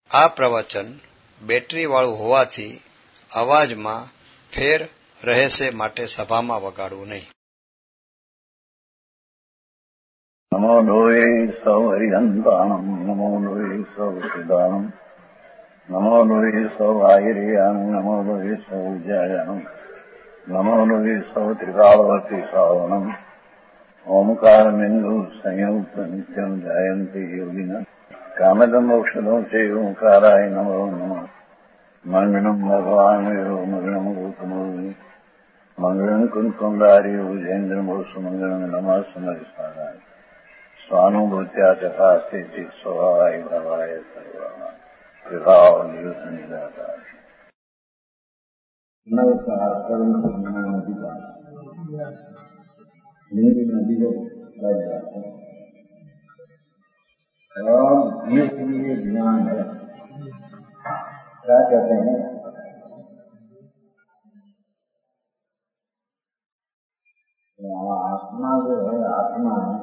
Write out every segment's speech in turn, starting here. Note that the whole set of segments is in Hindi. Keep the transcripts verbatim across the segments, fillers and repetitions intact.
આ પ્રવચન બેટરીવાળું હોવાથી અવાજમાં ફેર રહેશે, માટે સભામાં વગાડવું નહીં. નમો લોહે સૌ હરિહંતાણમ, નમો લોહે સૌ સિદ્ધાણમ, નમો લોહે સૌ આયર્યાણમ, નમો લોહે સૌ જયાણમ, નમો લોહે સૌ ત્રિકાળવતી શ્રાવણમ, ઓમકાર બિંદુ સંયુક્ત નિત્યમ જાયંતી યોગિના કામદમ ઔષધો છે ઓંકારાય નમો નમઃ. મંગળમ ભગવાન મંગળમ ગૌતમોર્મિ મંગળમ કુંકુંડારી ભુજેન્દ્રમો સુમંગળમ નમઃ સમરિસ્મરાય સ્વાનુભૂત્યા તથા સ્થિતિ સ્વભાવાય ભાવાય સર્વા વિભાવ નિદાતા. નમસ્કાર. કરુણ જ્ઞાન અધિકાર हिंदी में विवेक लग जाते हैं और ये लिए ज्ञान है. क्या कहते हैं? आत्मा जो है, आत्मा है,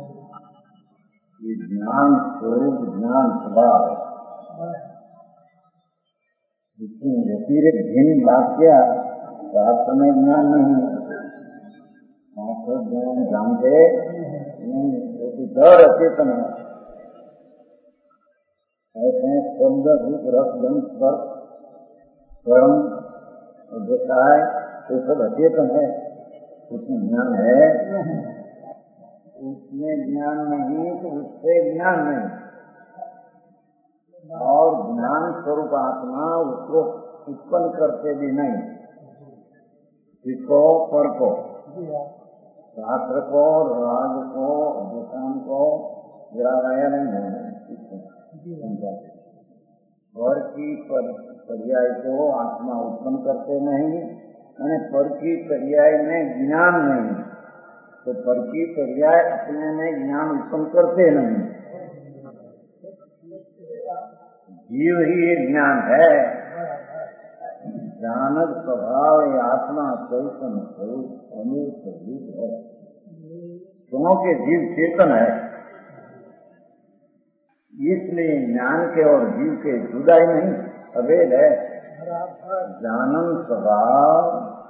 ये ज्ञान स्वरूप, ज्ञान स्वभाव है. इसमें व्यतिरिक्त भिन्न वाक्य आप समय ज्ञान नहीं है. आपको ज्ञान जानते नहीं, तो डर अचेतन है. ऐसे शब्द रूप रस गंध स्पर्श कर्म व्यवसाय ये सब अचेतन है. उसमें ज्ञान है, उसमें ज्ञान नहीं तो उससे ज्ञान नहीं. और ज्ञान स्वरूप आत्मा उसको उत्पन्न करते भी नहीं. इसको पर को, शास्त्र को, राग को, अध्यात्म को गिराया नहीं है. पर की पर्याय को आत्मा उत्पन्न करते नहीं, यानी पर की पर्याय में ज्ञान नहीं, तो पर की पर्याय अपने में ज्ञान उत्पन्न करते नहीं. जीव ही ये ज्ञान है. जानक स्वभाव ये आत्मा चैतन्य स्वरूप अमूर्त स्वरूप है, क्योंकि जीव चेतन है. इसलिए ज्ञान के और जीव के जुदाई नहीं, अभेद है. जानन स्वभाव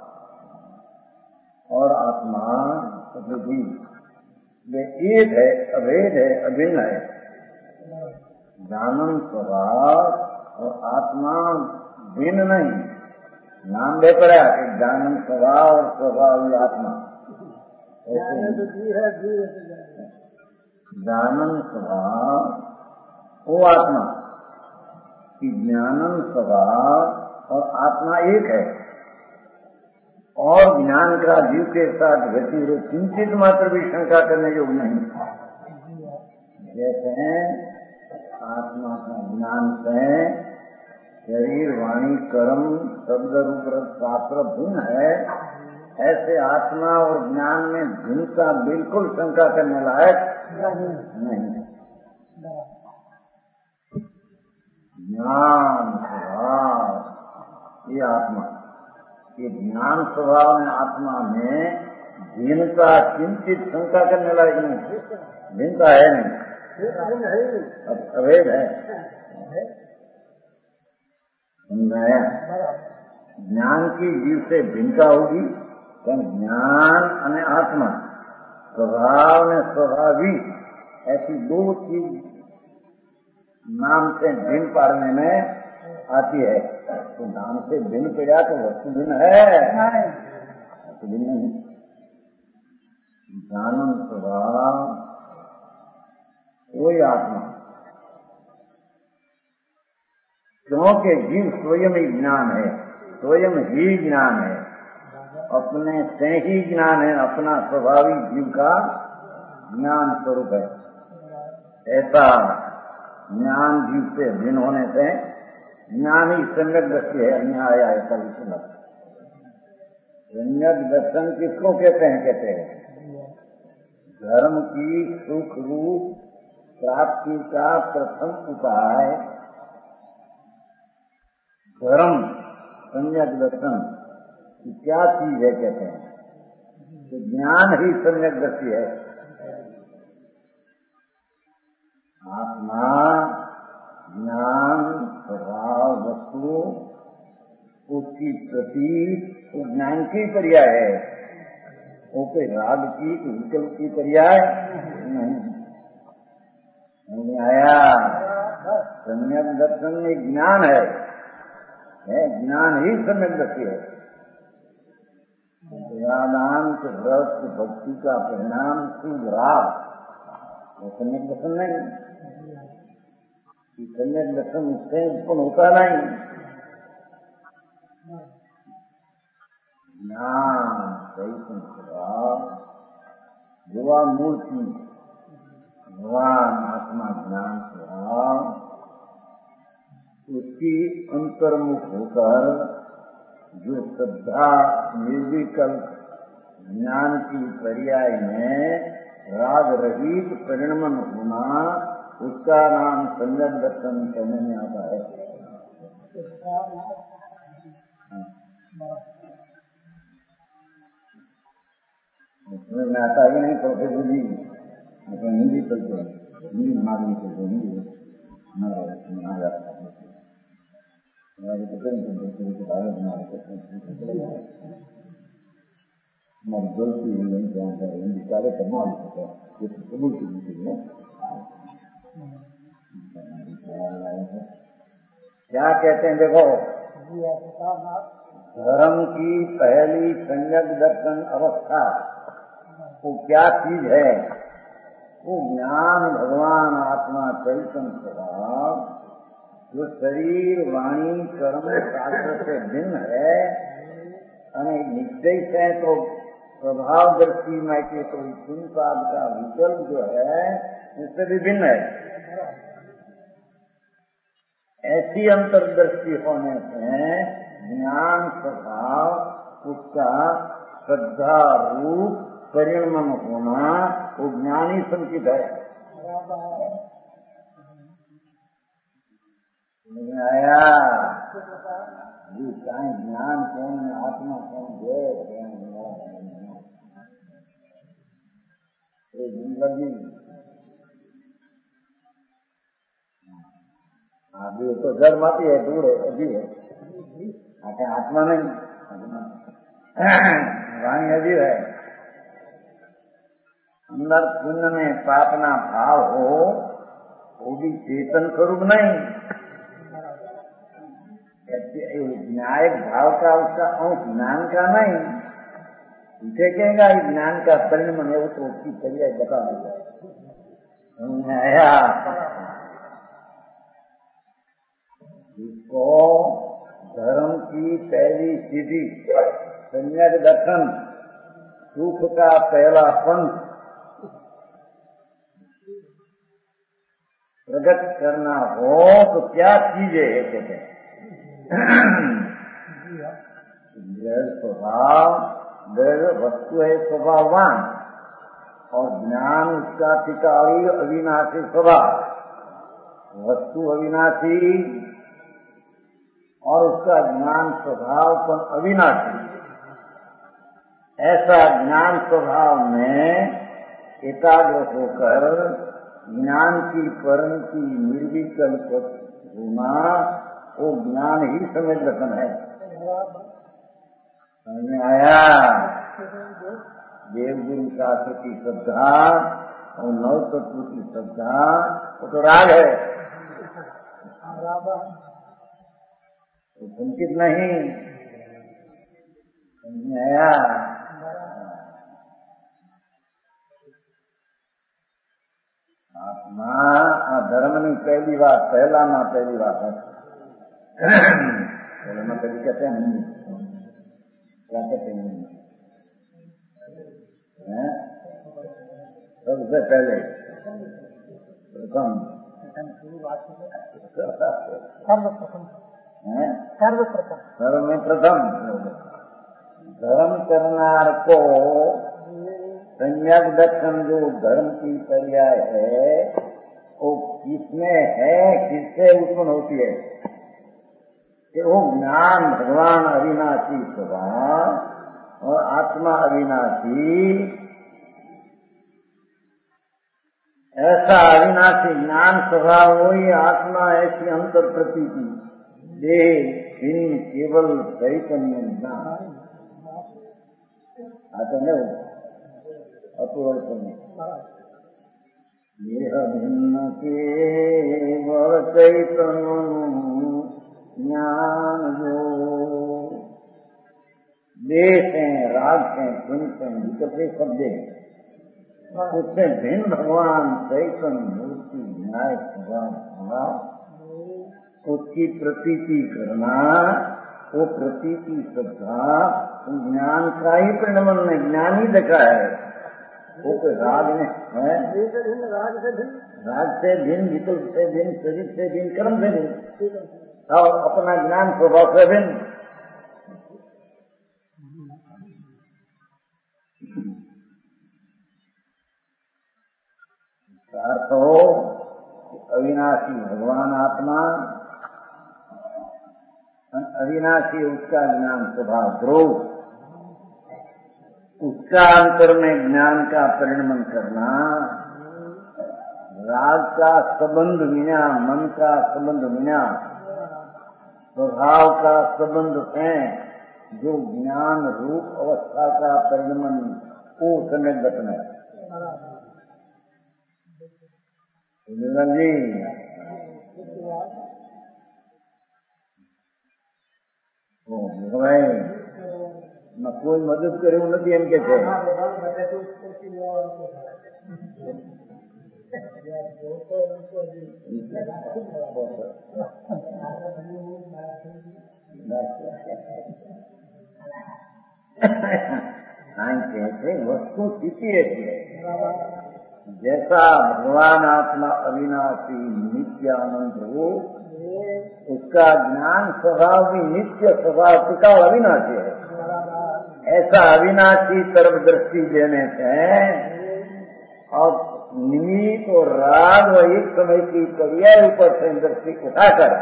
और आत्मा तो जीव वे एक है, अभेद है, अभिन्न है. जानन स्वभाव और आत्मा भिन्न नहीं. नाम दे पड़ा कि जानन स्वभाव और स्वभाव आत्मा. जानन स्वभाव वो आत्मा कि ज्ञानन स्वभाव और आत्मा एक है. और ज्ञान का जीव के साथ व्यतिरेक किंचित मात्र भी शंका करने योग्य नहीं. जैसे आत्मा का ज्ञान से शरीर वाणी कर्म शब्द रूप रस शास्त्र भिन्न है, ऐसे आत्मा और ज्ञान में भिन्नता बिल्कुल शंका करने लायक नहीं. ज्ञान स्वभाव ये आत्मा, ये ज्ञान स्वभाव में आत्मा में भिन्नता किंचित शंका करने लायक नहीं. भिन्नता है नहीं, अभेद है. ज्ञान की जीव से भिन्नता होगी, तो ज्ञान और आत्मा स्वभाव में स्वभावी ऐसी दो चीज नाम से भिन्न पाड़ने में आती है. तो नाम से भिन्न पड़ा तो वस्तु भिन्न है, वस्तु भिन्न नहीं. ज्ञानम स्वभाव वही आत्मा, क्योंकि जीव स्वयं ही ज्ञान है, स्वयं ही ज्ञान है, अपने से ही ज्ञान है. अपना स्वाभाविक जीव का ज्ञान स्वरूप है. ऐसा ज्ञान जीव से भिन्न होने से ज्ञान ही सम्यक दृष्टि है, अन्याय ऐसा विषय. सम्यक दर्शन किसको कहते हैं? कहते हैं धर्म की सुख रूप प्राप्ति का प्रथम उपाय धर्म सम्यक दर्शन क्या चीज है? कहते हैं तो ज्ञान ही सम्यक दृष्टि है. आत्मा ज्ञान उसकी प्रति वो ज्ञान की पर्याय है, वो कोई राग की विकल्प की पर्याय नहीं। नहीं आया। सम्यक दर्शन में ज्ञान है, है ज्ञान ही सम्यक दर्शी है। वेदांत व्रत भक्ति का परिणाम शुभ राग, वो सम्यक दर्शन नहीं। सम्यक दर्शन उससे उत्पन्न होता नहीं। ज्ञान सही युवा मूर्ति भगवान आत्मा ज्ञान स्वभाव, उसकी अंतर्मुख होकर जो श्रद्धा निर्विकल्प ज्ञान की पर्याय में राग रहित परिणमन होना, उसका नाम सम्यक दर्शन कहने में आता है। समझ में आता है नहीं? प्रोफेसर जी अपन हिंदी चलते हैं, हिंदी मालूम चलते हैं, हिंदी आ जाता है। हमारे तो भारत में हमारी गलती हुई नहीं जानता है, हिंदी सारे करना होता है, ये तो कबूल करनी चाहिए। क्या कहते हैं देखो, धर्म की पहली सम्यक दर्शन अवस्था वो क्या चीज है? वो ज्ञान भगवान आत्मा चैतन्य स्वभाव, जो शरीर वाणी कर्म शास्त्र से भिन्न है, निश्चय से तो स्वभाव दृष्टि में के कोई चिंताद का विकल्प जो है उससे भी भिन्न है। ऐसी अंतर्दृष्टि होने से ज्ञान स्वभाव उसका श्रद्धा रूप परिणमन होना वो ज्ञानी संकित है। आया ये चाहे ज्ञान कौन है, आत्मा कौन है, जिंदगी अभी तो जन्म आती है, दूर है, अभी है, आखिर आत्मा नहीं, वाणी अजीब है। अंदर पुण्य में पापना भाव हो वो भी चेतन स्वरूप नहीं, न्यायिक भाव का उसका अंश ज्ञान का नहीं। इसे कहेगा ज्ञान का परिणाम है, वो तो उसकी पर्याय बता देगा। इसको धर्म की पहली सीधी सम्यक दर्शन सुख का पहला पंथ प्रकट करना हो तो क्या चीजें है कहते हैं? दृढ़ स्वभाव, दृढ़ वस्तु है स्वभाववान, और ज्ञान उसका टिकाऊ अविनाशी स्वभाव। वस्तु अविनाशी और उसका ज्ञान स्वभाव पर अविनाशी। ऐसा ज्ञान स्वभाव में एकाग्र होकर ज्ञान की परम की निर्विकल्प होना, वो ज्ञान ही समझ दर्शन है। समझ में आया? देव गुरु शास्त्र की श्रद्धा और नव तत्व की श्रद्धा वो तो राग है, तो संकित नहीं। समझ में आया? आत्मा धर्म नहीं, पहली बात, पहला ना पहली बात है। पहले ना पहली कहते हैं नहीं, क्या कहते हैं? सबसे पहले प्रथम सर्वप्रथम सर्व में प्रथम धर्म करनार को सम्यक दर्शन जो धर्म की पर्याय है वो किसमें है, किससे उत्पन्न होती है? कि वो ज्ञान भगवान अविनाशी स्वभाव और आत्मा अविनाशी, ऐसा अविनाशी ज्ञान स्वभाव वही आत्मा ऐसी अंतर प्रतीति देह भिन्न केवल चैतन्य ज्ञान आता है अपवर्तन देह भिन्न केवल चैतन्य ज्ञान जो देश है, राग है, पुंस है, विकल्प शब्द है, उससे भिन्न भगवान चैतन्य मूर्ति न्याय भगवान उसकी प्रतीति करना, वो प्रतीति श्रद्धा ज्ञान का ही परिणमन में ज्ञान ही देखा है। वो कोई राग में है, राग से भिन्न, राग से भिन्न, विकल्प से भिन्न, शरीर से भिन्न, कर्म से भिन्न और अपना ज्ञान स्वभाव से भिन्न। अर्थ हो अविनाशी भगवान आत्मा, अविनाशी उसका ज्ञान स्वभाव ध्रुव, उसका अंतर में ज्ञान का परिणमन करना, राग का संबंध बिना, मन का संबंध बिना, स्वभाव का संबंध है, जो ज्ञान रूप अवस्था का परिणमन वो समय गठन है। जी ભાઈ કોઈ મદદ કર્યું નથી એમ કે છે વસ્તુ સ્થિતિ છે जैसा भगवान आत्मा अविनाशी नित्य अनंत हो, उसका ज्ञान स्वभाव भी नित्य स्वभाव टिकाऊ अविनाशी है। ऐसा अविनाशी तरफ दृष्टि देने से और निमित्त और राग व एक समय की क्रिया ऊपर से दृष्टि उठाकर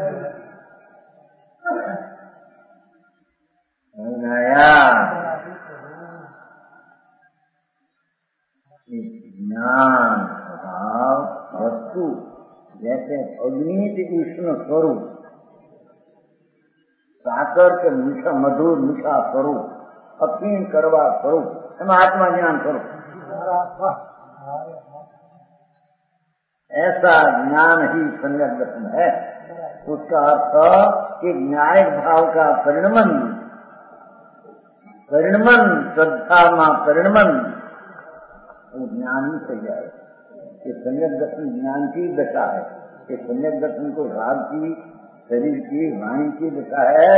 नया ज्ञान स्वभाव वस्तु जैसे अग्नि के उष्ण स्वरूप, साकर के मीठा मधुर मीठा स्वरूप, अफीम करवा स्वरूप, हम आत्मा ज्ञान स्वरूप, ऐसा ज्ञान ही सम्यक दर्शन है। उसका अर्थ कि न्यायिक भाव का परिणमन, परिणमन श्रद्धा मा परिणमन वो ज्ञान ही सही है। ये सम्यक दर्शन ज्ञान की दशा है। ये सम्यक दर्शन को राग की, शरीर की, वाणी की दशा है।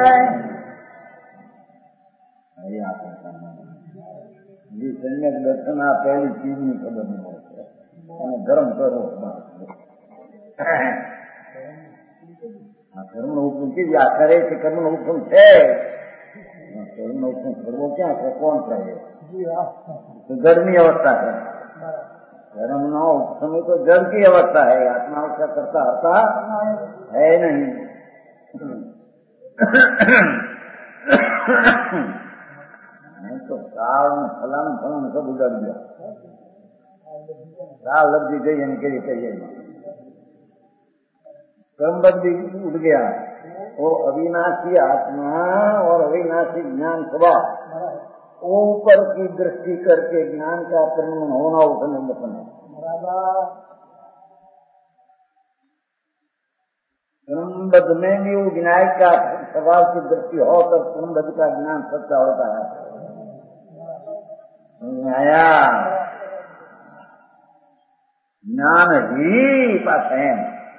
ये सम्यक दर्शन आप पहली चीज नहीं खबर नहीं होते धर्म करो कर्म हुक्म की व्याख्या से कर्म हुक्म है, कर्म हुक्म करवो क्या है, कौन चाहिए तो गर्मी अवस्था है, धर्म न समय तो जड़ की अवस्था है, आत्मा उसका करता हरता है नहीं। नहीं तो काल में फलान फलान सब उजड़ गया, काल लग दी गई इनके लिए कहिए क्रमबद्धी उठ गया। वो अविनाशी आत्मा और अविनाशी ज्ञान स्वभाव ऊपर की दृष्टि करके ज्ञान का परिणमन होना उसने बचन है। क्रमबद्ध में भी वो विनायक का स्वभाव की दृष्टि हो तो क्रमबद्ध का ज्ञान सच्चा होता है। न्याया ज्ञान ही पास है,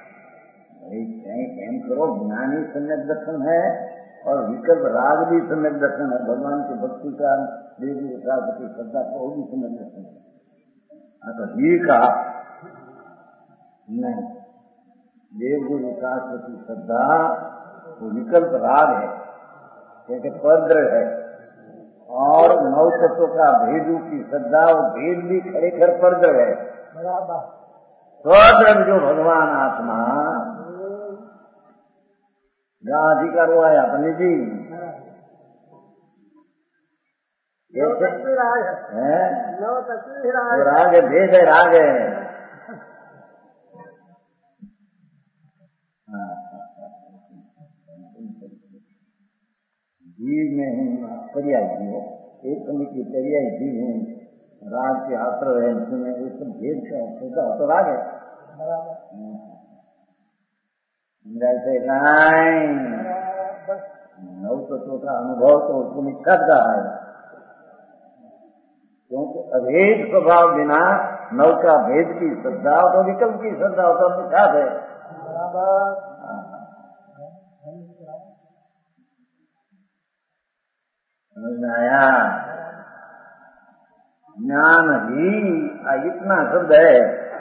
एम करो ज्ञान ही सम्यक दर्शन है और विकल्प राग भी सम्यक दर्शन है। भगवान की भक्ति का, देवी विकास की श्रद्धा का वो भी सम्यक दर्शन है। तो ही का नहीं, देवगुरु विकास की श्रद्धा वो विकल्प राग है, जैसे परद्र है, और नौ तत्व का भेदू की श्रद्धा वो भेद भी खरेखर परद्र है। स्वद्र जो भगवान आत्मा जहाँ अधिकार हुआ है अपने जी राग है, राग है, भेद है, राग है। जीव में हूँ पर्याय जीव, एक की पर्याय जीव हूँ, राग के आत्र है, सुने ये सब भेद का होता तो राग है। जैसे नव तत्व का अनुभव तो उसमें करता है, क्योंकि अभेद स्वभाव बिना नव का भेद की श्रद्धा तो विकल्प की श्रद्धा होता मिथ्यात्व है। समझ में आया? ज्ञान ही इतना शब्द है,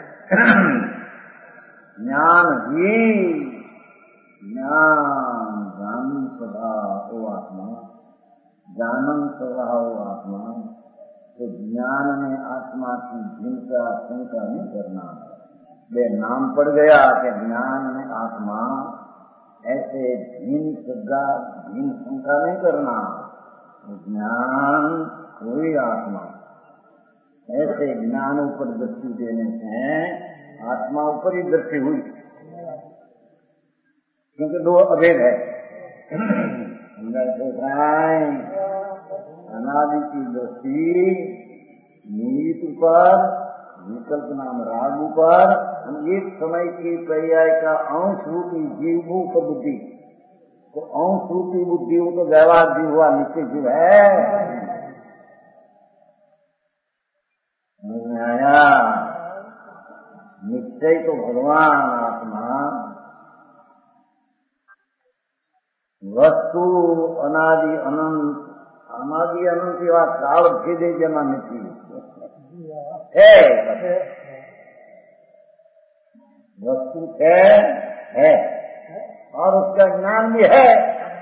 ज्ञान ही ज्ञान जानन स्वभाव ओ आत्मा, जानन स्वभाव ओ आत्मा, तो ज्ञान में आत्मा की जिनका शंका नहीं करना। वे नाम पड़ गया कि ज्ञान में आत्मा, ऐसे भीन श्रद्धा भीन शंका नहीं करना। ज्ञान कोई आत्मा, ऐसे ज्ञान ऊपर दृष्टि देने से आत्मा ऊपर ही दृष्टि हुई, क्योंकि दो अभेद है। अनादि की दृष्टि नीत पर, विकल्प नाम राग पर, एक समय की पर्याय का अंश रूपी जीव को बुद्धि, तो अंश रूपी बुद्धि हो तो व्यवहार जीव हुआ, निश्चय जीव है। आया निश्चय तो भगवान आत्मा, वस्तु अनादि अनंत, अनादि अनंत की बात काल भेदे जना मिट्टी है, वस्तु है, है और उसका ज्ञान भी है।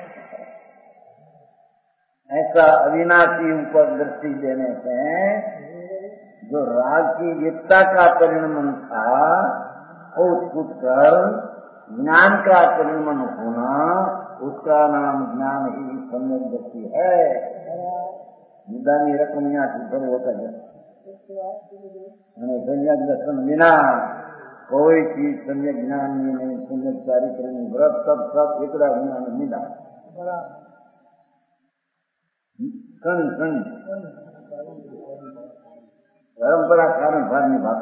ऐसा अविनाशी ऊपर दृष्टि देने से जो राग की युक्ता का परिणमन था वो छूट कर ज्ञान का परिणमन होना, उसका नाम ज्ञान ही सम्यक दृष्टि है। निदानी रकम यहाँ छूट होता है, सम्यक दर्शन बिना कोई चीज सम्यक ज्ञान में नहीं, सम्यक चारित्र नहीं, व्रत सब सब एकड़ा ज्ञान मिला। कण कण परंपरा कारण भाग निभाता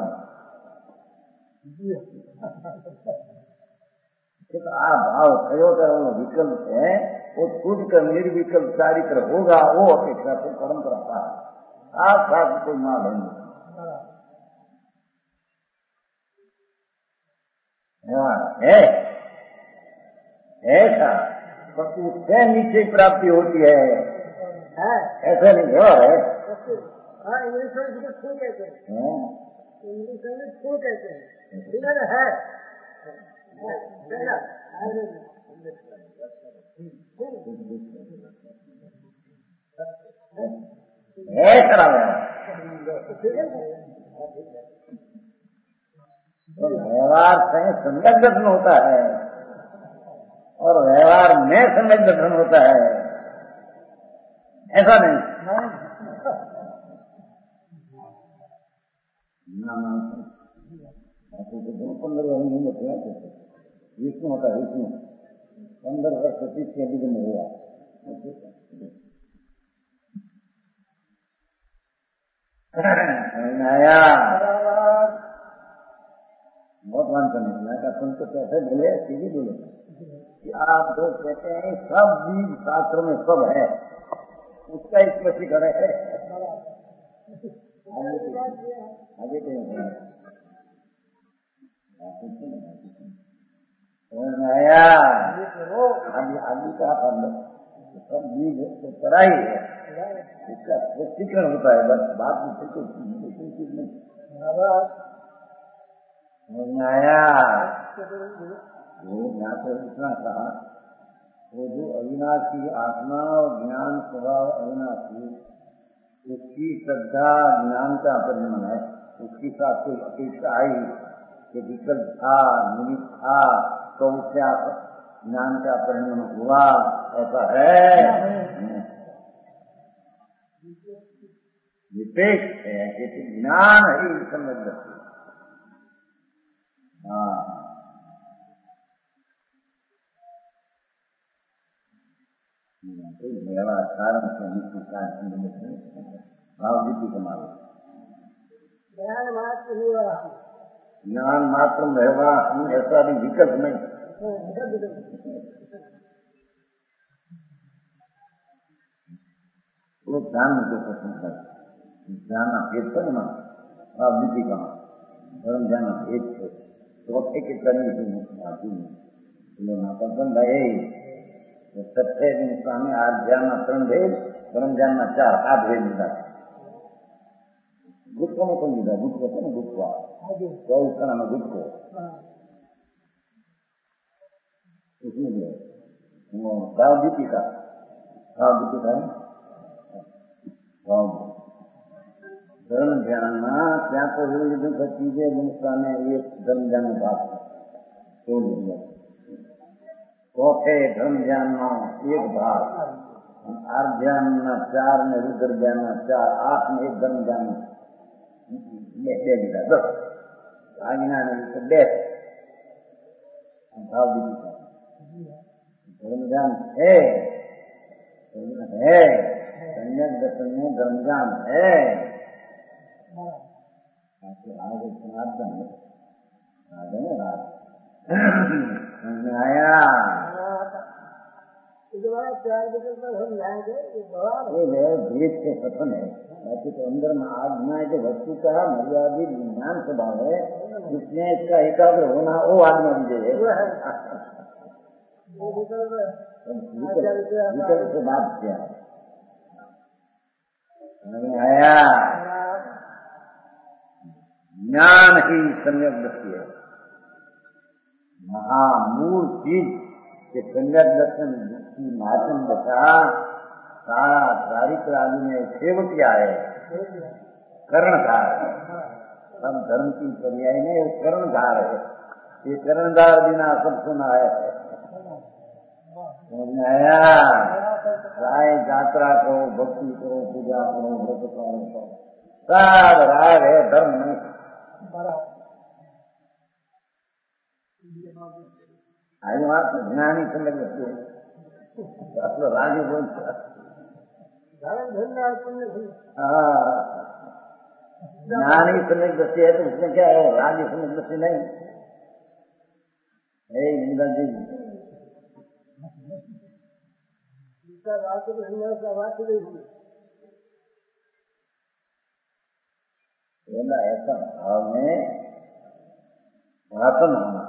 आ भाव थयो तो विकल्प है, वो छूट कर निर्विकल्प चारित्र होगा, वो अपेक्षा से परंपरा का आप साथ कोई माल है ऐसा, पर उससे नीचे प्राप्ति होती है, ऐसा नहीं है। हाँ, इंग्लिश में इसको फूल कहते हैं, इंग्लिश में फूल कहते हैं, बिलर है, है कराया व्यवहार से सम्यक दर्शन होता है और व्यवहार में सम्यक दर्शन होता है, ऐसा नहीं। पंद्रह वर्ष में विष्णु होता है, विष्णु पंद्रह वर्ष तीस के बीच में हुआ आया बहुत मान करने मैं का सुन तो कैसे बोले, सीधी बोले कि आप जो कहते हैं सब बीज शास्त्र में सब है, उसका स्पष्टीकरण है आगे कहीं आया आदि आदि का सब बीज तो करा ही है, इसका स्पष्टीकरण होता है, बस बात में कोई चीज नहीं आया। वो यहाँ पर इतना कहा, वो जो अविनाशी आत्मा और ज्ञान स्वभाव अविनाशी, उसकी श्रद्धा ज्ञान का परिणाम है, उसकी साथ कोई अपेक्षा आई कि विकल्प था निमित्त था तो क्या ज्ञान का परिणाम हुआ, ऐसा है विपेक्ष है कि ज्ञान ही समझ। व्यवहार भाव दीपी कमाल ज्ञान मात्र हुआ ज्ञान मात्र व्यवहार हम ऐसा भी विकल्प नहीं। वो ध्यान को पसंद कर ध्यान भेद कर ना भाव दीपी कमा धर्म ध्यान भेद છે તો એક કરી દીધું પસંદ है सत्य स्वामी आज ध्यान ત્રણ भेद परम ध्यान चार आठ भेद લીધા गुटको में कौन લીધા गुटको છે ને गुटको तो उसका नाम है गुटको उसमें भी भाव दीपिका भाव दीपिका है भाव धर्म ध्यान त्या तो चीजें स्वामी एक धर्म ध्यान भाग तोड़ दिया चौथे धर्म ध्यान एक भाग आठ ध्यान चार में रुद्र ध्यान चार आठ में एक धर्म ध्यान दे दिया दस आज्ञा ने दे भाव दीपिका धर्म ध्यान है है संयम दर्शन में धर्म ध्यान है आगे जनार्दन आगे राज आया ये भेद के कथन है बाकी तो अंदर में आज्ञा जो वस्तु का मर्यादित ज्ञान स्वभाव है जिसमें इसका एकाग्र होना वो आज्ञा विजय है विकल्प से बात किया आया ज्ञान ही सम्यक दृष्टि है महामूल चीज के सम्यक दर्शन की माध्यम बचा सारा चारित्र आदि में सेवक क्या है कर्णधार सब धर्म की पर्याय में कर्णधार है ये कर्णधार बिना सब सुना है आया चाहे यात्रा करो भक्ति करो पूजा करो व्रत पालन करो सब राग है धर्म नहीं आई बात तो ज्ञानी समझ लगती है राजी बोलता ज्ञानी समझ लगती है तो उसमें क्या है राजी समझ लगती नहीं है इंद्र जी ऐसा भाव में भाषण होना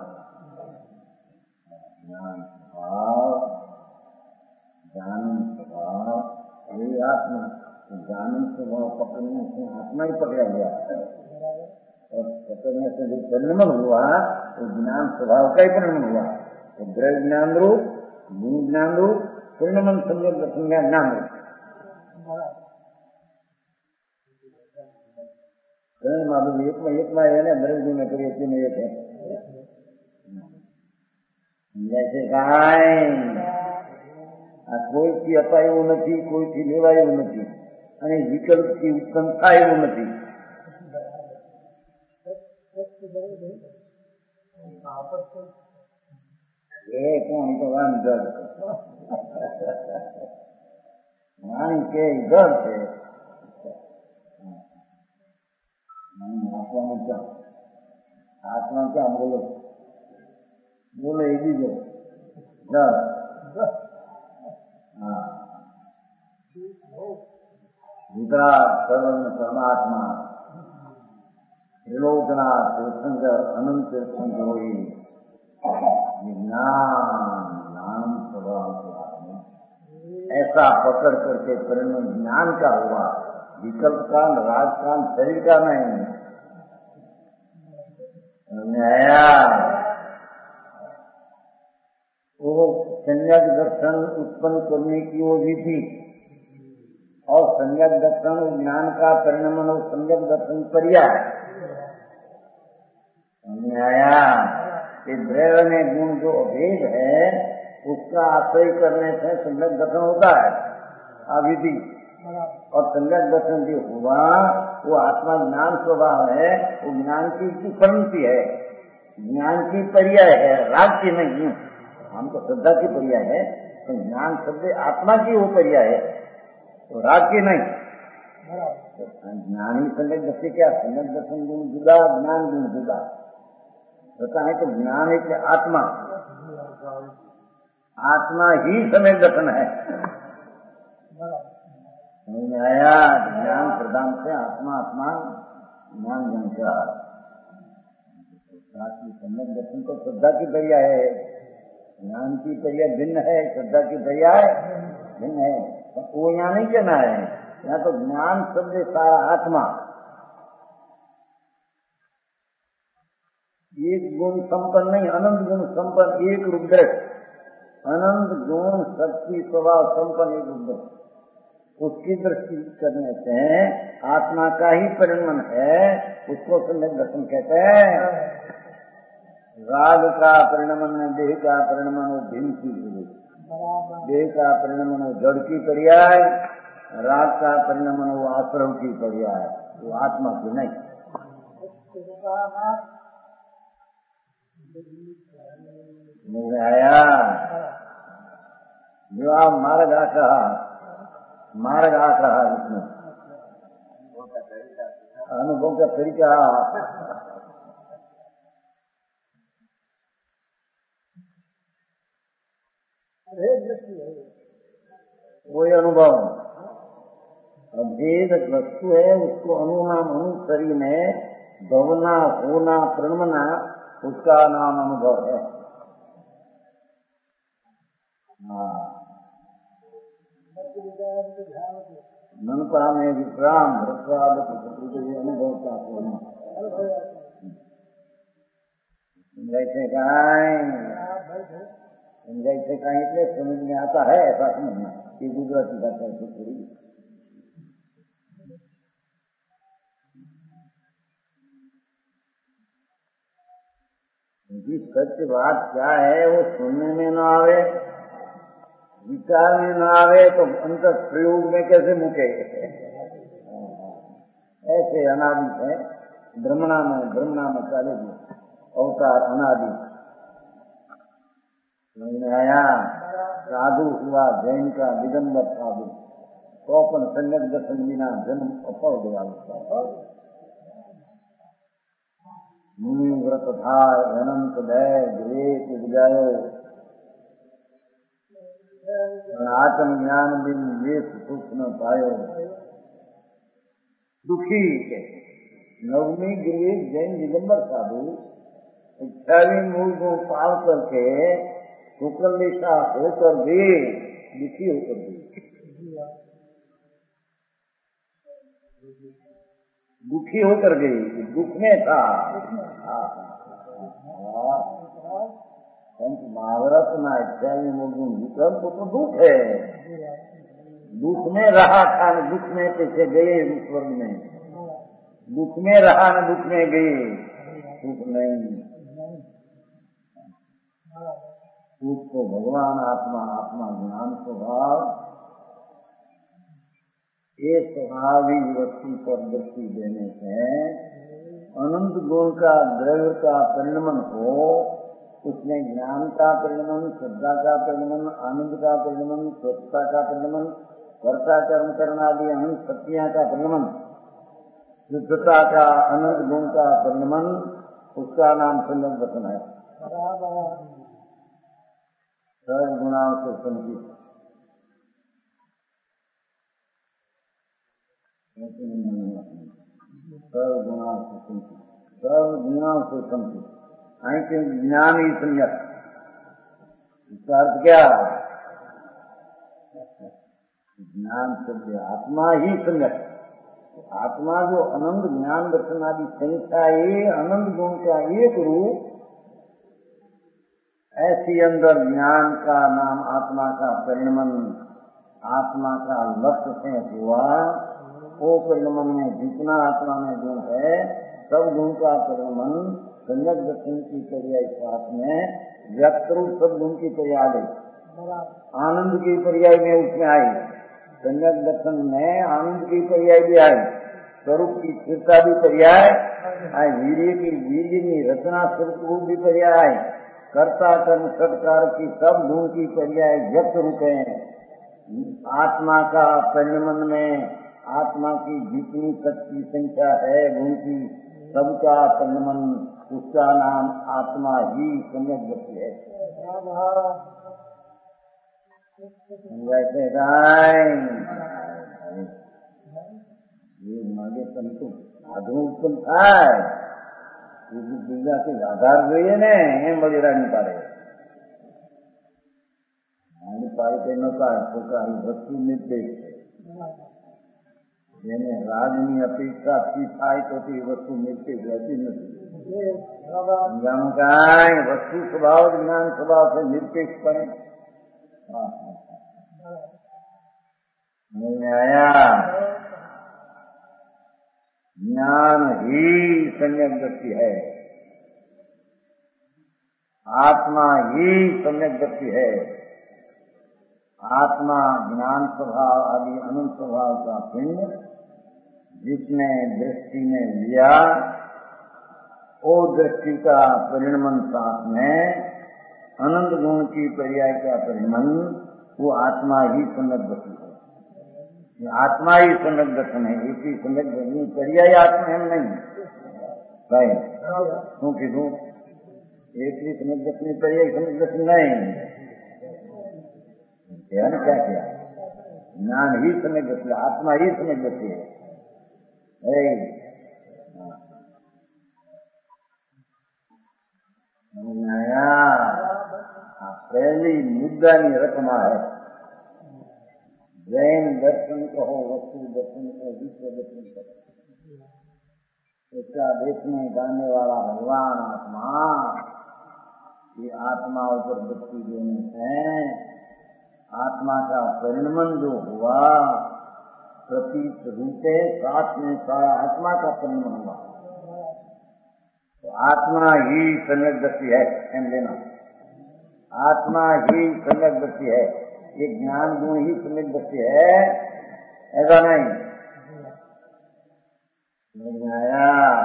ज्ञान स्वभाव ज्ञान स्वभाव यही आत्मा ज्ञान स्वभाव पकड़ने से आत्मा ही पकड़ा गया और पकड़ने से जो परिणमन हुआ वो ज्ञान स्वभाव का ही परिणमन हुआ तो ग्रह ज्ञान रूप गुण ज्ञान रूप परिणमन सम्यक संज्ञा ज्ञान रूप मालूम एक में एक में है ना दरेक गुण में एक में एक है जैसे गाय कोई थी अपाયું નથી કોઈ થી લેવાયું નથી અને વિકલ્પ થી ઉત્પન્ન થાયું નથી એ કોણ તો વાંધો વાણી કે ઘર છે આત્મા में क्या आत्मा क्या बोलो बोलो ये भी जो डर भीतरा सर्व परमात्मा त्रिलोकना तीर्थंकर अनंत तीर्थंकर हुई ज्ञान ज्ञान स्वभाव ऐसा पकड़ करके परिणाम ज्ञान का हुआ विकल्प का राज का शरीर का नहीं नया वो संज्ञक दर्शन उत्पन्न करने की वो भी थी और संज्ञक दर्शन ज्ञान का परिणमन और संज्ञक दर्शन पर्याय नया कि द्रव्य में गुण जो अभेद है उसका आश्रय करने से संज्ञक दर्शन होता है अविधि और संज्ञक दर्शन जो हुआ वो आत्मा ज्ञान स्वभाव है वो ज्ञान की उपलब्धि है ज्ञान की पर्याय है राग की नहीं हमको श्रद्धा की पर्याय है लेकिन ज्ञान शब्द आत्मा की वो पर्याय है, तो राग की नहीं। तो ज्ञानी सम्यक दृष्टि क्या, सम्यक दर्शन गुण जुदा, ज्ञान गुण जुदा होता है। तो ज्ञान एक आत्मा, आत्मा ही सम्यक दर्शन है। नहीं आया ज्ञान प्रदान से आत्मा आत्मा ज्ञान जन का सम्यक दर्शन तो श्रद्धा की पर्याय है, ज्ञान की पर्याय भिन्न है, श्रद्धा की पर्याय भिन्न है। वो यहाँ नहीं कहना है, यहाँ तो ज्ञान शब्द सारा आत्मा एक गुण संपन्न नहीं, अनंत गुण संपन्न एक रुद्र, अनंत गुण शक्ति स्वभाव संपन्न एक रुद्र, उसकी दृष्टि करने से आत्मा का ही परिणमन है, उसको सम्यक दर्शन कहते हैं। राग का परिणमन है, देह का परिणमन हो भिन्न चीज, देह का परिणमन हो जड़ की पर्याय, राग का परिणमन हो आश्रम की पर्याय, वो आत्मा की नहीं। नहीं आया जो आप मार्ग आ कहा, मार्ग आ कहा इसमें अनुभव का तरीका, कोई अनुभव अभेद वस्तु है, उसको अनुनाम अनुसरी में भवना होना प्रणमना उसका नाम अनुभव है। मनपा में विश्राम अनुभव का जैसे जैसे कहीं इतने समझ में आता है ऐसा समझना, ये गुजराती भाषा है थोड़ी। जिस सत्य बात क्या है वो सुनने में न आवे, विचार में न आवे तो अंतर प्रयोग में कैसे मुके। ऐसे अनादि है, ब्रह्मणा में ब्रह्मणा में चालेगी अवतार अनादि। आया साधु हुआ जैन का दिगंबर साधु, तो अपन सम्यक दर्शन बिना जन्म अफल गया उसका। मुनि व्रत धार अनंत दय विवेक विजायो, आत्म ज्ञान बिन वेश सुख न पायो। दुखी नवमी गुरु जैन दिगंबर साधु इच्छावी मूल को पाल करके शुक्ल निष्ठा होकर भी दुखी होकर भी दुखी होकर गई, दुख में था। संत महाभारत ना इच्छावी मूल विक्रम को तो दुख है, दुख में रहा था न दुख में पीछे गए स्वर्ग में, दुख में रहा न दुख में गए, सुख नहीं। उसको भगवान आत्मा आत्मा ज्ञान स्वभाव, एक स्वभावी वस्तु पर दृष्टि देने से अनंत गुण का द्रव्य का परिणमन हो, उसमें ज्ञान का परिणमन, श्रद्धा का परिणमन, आनंद का परिणमन, स्वच्छता का परिणमन, वर्षा कर्म करना आदि अनंत शक्तियां का परिणमन, शुद्धता का अनंत गुण का परिणमन, उसका नाम सम्यक दर्शन है। सर्व गुणाओं से संचित, सर्व गुणाओं से संचित, सर्व गुणाओं से संचित ऐसे ज्ञान ही सम्यक। इसका अर्थ क्या, ज्ञान शब्द आत्मा ही सम्यक। आत्मा जो अनंत ज्ञान दर्शन आदि संख्या ये अनंत गुण का एक रूप, ऐसी अंदर ज्ञान का नाम आत्मा का परिणमन, आत्मा का लक्ष्य से हुआ, वो परिणमन में जितना आत्मा में गुण है सब गुण का परिणमन सम्यक दर्शन की पर्याय साथ में व्यक्त रूप सब गुण की पर्याय आई, आनंद की पर्याय में उसमें आई, सम्यक दर्शन में आनंद की पर्याय भी आई, स्वरूप की स्थिरता भी पर्याय आई, वीर्य की वीर्य की रचना स्वरूप भी पर्याय आई, कर्ता कर्म सत्कार की सब गुण की पर्याय व्यक्त रूपे आत्मा का परिणमन में आत्मा की जितनी तक की संख्या है गुण की सबका परिणमन उसका नाम आत्मा ही सम्यक गति है। वैसे ये मागे तंतु आधुनिक उत्पन्न થાય બીજાથી આધાર જોઈએ ને એમ વગેરેની પાડે આની પાડે તેનો કાર પોતાની વસ્તુ નિર્દેશ છે જેને રાજની અપેક્ષાથી થાય તો તે વસ્તુ નિર્દેશ રહેતી નથી સમજાણું કાંઈ વસ્તુ સ્વભાવ જ્ઞાન સ્વભાવ છે નિર્દેશ પડે આયા ज्ञान ही सम्यक दृष्टि है, आत्मा ही सम्यक दृष्टि है। आत्मा ज्ञान स्वभाव आदि अनंत स्वभाव का पिंड जिसने दृष्टि में लिया वो दृष्टि का परिणमन साथ में अनंत गुण की पर्याय का परिणमन वो आत्मा ही सम्यक दृष्टि है। आत्मा ही सम्यक दर्शन है, एक ही सम्यक दर्शन पर्याय आत्मा है नहीं भाई शू कीधु एक ही सम्यक दर्शन पर्याय सम्यक दर्शन नहीं क्या क्या किया ज्ञान ही सम्यक दर्शन आत्मा ही सम्यक दर्शन है। नया पहली मुद्दा ની રકમા है जैन दर्शन कहो वस्तु दर्शन कहो विश्व दर्शन कहो इसका देखने गाने वाला भगवान आत्मा ये आत्मा ऊपर दृष्टि देने से आत्मा का परिणमन जो हुआ प्रतीत रूपे साथ में सारा आत्मा का परिणमन हुआ तो आत्मा ही सम्यक दृष्टि है एम लेना आत्मा ही सम्यक दृष्टि है ये ज्ञान गुण ही सम्यक दृष्टि है ऐसा नहीं नहीं आया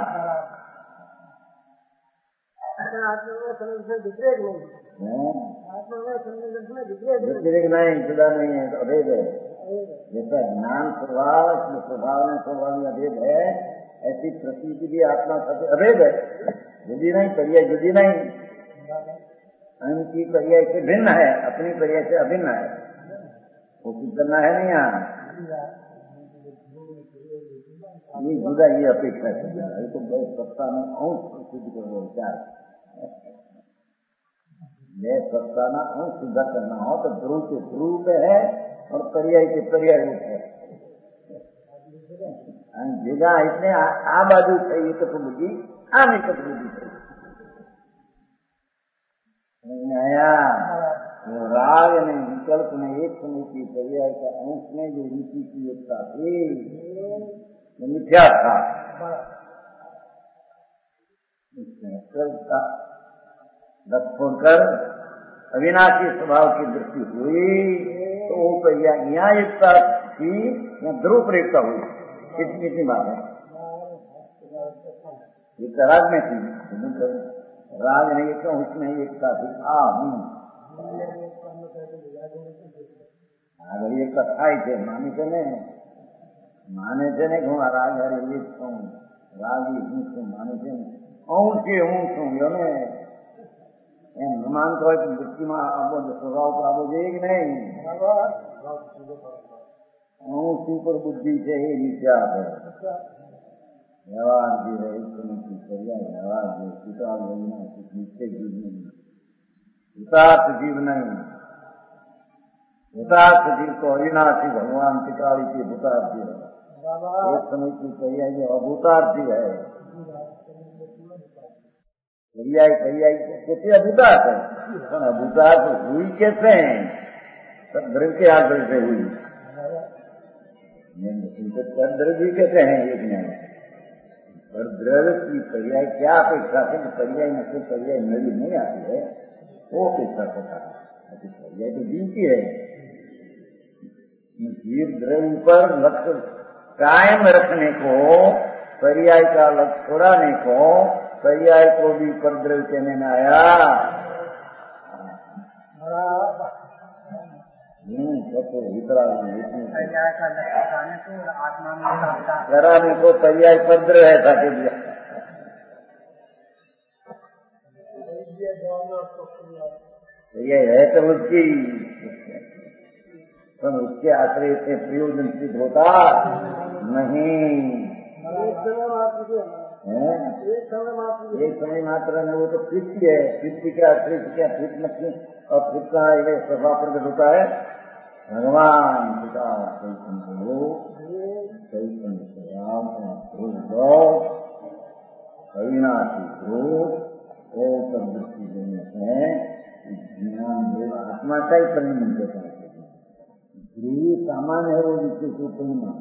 व्यतिरेक नहीं जुदा नहीं है तो अभेद है जैसा ज्ञान स्वभाव स्वभाव में स्वभाव में अभेद है ऐसी प्रतीति भी आत्मा साथ अभेद है जुदी नहीं पर्याय जुदी नहीं उनकी पर्याय से भिन्न है अपनी पर्याय से अभिन्न है वो कुछ करना है नहीं यहाँ ये जुदा ये अपेक्षा करना है तो गए सत्ता में अंश सिद्ध कर विचार गए सत्ता में अंश सिद्ध करना हो तो ध्रुव के ध्रुव पे है और पर्याय के पर्याय रूप है जुदा इसने आ बाजू चाहिए तो बुद्धि आ नहीं तो बुद्धि चाहिए नया वो राग ने विकल्प में एक समय की पर्याय का अंश में जो रीति की एकता थी वो मिथ्या था छोड़कर अविनाशी स्वभाव की दृष्टि हुई तो वो पर्याय यहाँ एकता थी या ध्रुव पर एकता हुई इतनी इतनी बात है ये राग में थी राग नहीं क्यों उसमें एकता थी आ हूँ अगर ये कथाई थे माने से ने माने से ने घूमा राग हरे एक छू रागी हूँ छू माने से हूँ से हूँ छू यो ने एम मान तो दृष्टि में आपो स्वभाव तो आपो जे कि नहीं हूँ सुपर बुद्धि से ही मिथ्या है व्यवहार जी है इस समय की पर्याय व्यवहार जी किताब योजना कुछ नित्य जीव नहीं हितार्थ जीव नहीं हितार्थ जीव तो अविनाशी भगवान टिकाड़ी के भूतार्थ जीव है एक समय की पर्याय जो अभूतार्थ जीव है पर्याय पर्याय कैसे अभूतार्थ है अभूतार्थ हुई कैसे हैं सब द्रव्य के आधार से हुई द्रव्य कहते हैं एक न्याय और द्रव्य की पर्याय क्या अपेक्षा है कि पर्याय में से पर्याय नदी नहीं आती है वो अपेक्षा करता है पर्याय तो जीव की है जीव द्रव्य पर लक्ष्य कायम रखने को पर्याय का लक्ष्य छोड़ाने को पर्याय को भी परद्रव्य कहने में आया तो इतना पर्याय का लक्ष्य जाने को आत्मा में साक्षात कराने को पर्याय पद रहता के दिया ये है तो उसकी तो उसके आश्रय से प्रयोजन सिद्ध होता नहीं है। एक समय मात्र में वो तो पृथ्वी है, पृथ्वी के आश्रय से क्या पृथ्वी में और पृथ्वी का ये सभा प्रकट होता है भगवान पिता चैतन्य चैतन्य राम अविनाशी ध्रुव वो सब दृष्टि देने से ज्ञान आत्मा का ही परिणाम देता है। ध्रुव सामान्य है वो जिसके को परिणाम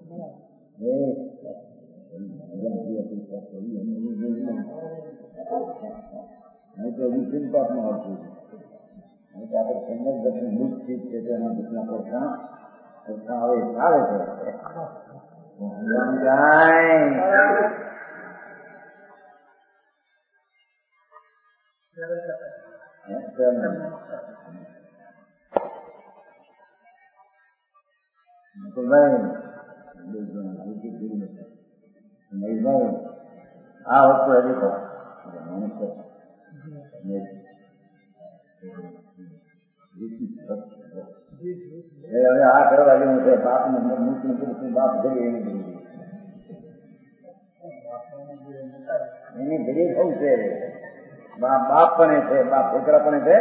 नहीं तो अभी चिंता अपना और नहीं तो आप संगत दर्शन मुक्त चीज कहते हैं जितना पड़ता उसका आवे आवे जाए तो मैं नहीं नहीं हाँ उसको है देखो आ करो आगे मुझे बाप ने मुख में बाप दे नहीं गरीब हो છે બાપ બાપ પણ છે બાપ છોકરા પણ છે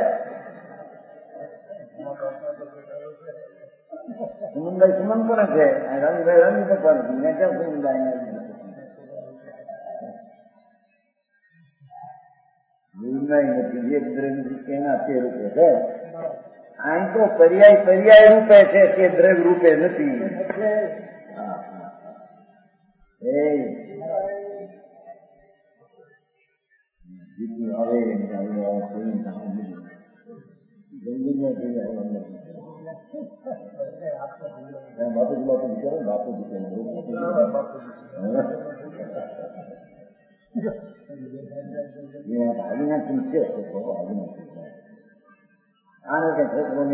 સુમનભાઈ સુમન પણ છે રવિભાઈ રવિ પણ મેં ક્યાં સુમનભાઈ એક દ્રવ્ય કેના તે રૂપે છે આમ તો પર્યાય પર્યાય રૂપે છે તે દ્રવ્ય રૂપે નથી હવે બાપુ બાપુ વિચારો બાપુ ભાગીના ચૂંટશે ભાગીના ચૂંટશે આને કે છોકરોને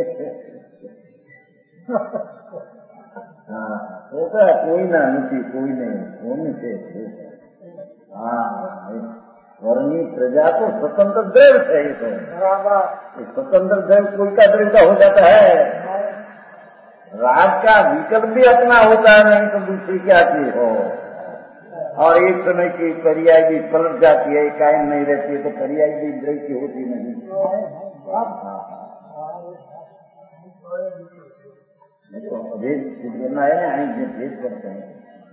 હા છોકરા કોઈના નથી કોઈને કોની છે હા वर्णी प्रजा तो स्वतंत्र देव है ये तो स्वतंत्र देव कोई का देव का हो जाता है राज का विकल्प भी अपना होता है नहीं तो दूसरी क्या चीज हो और एक समय की पर्याय भी पलट जाती है कायम नहीं रहती है तो पर्याय भी देव की होती नहीं तो भेद करना है ना आई भेद करते हैं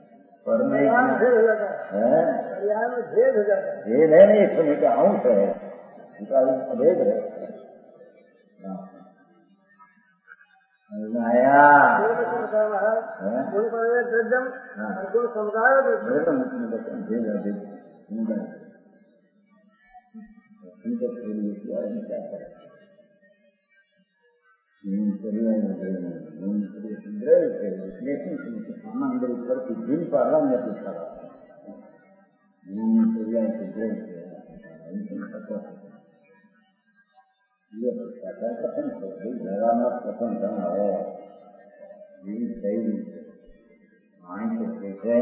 भेद है नहीं समय का अंश है उनका अभेद है आया अंदर ऊपर की दिन पर रंग पूछा ये कथन लगाना कथन करना है सही माइंड को देखे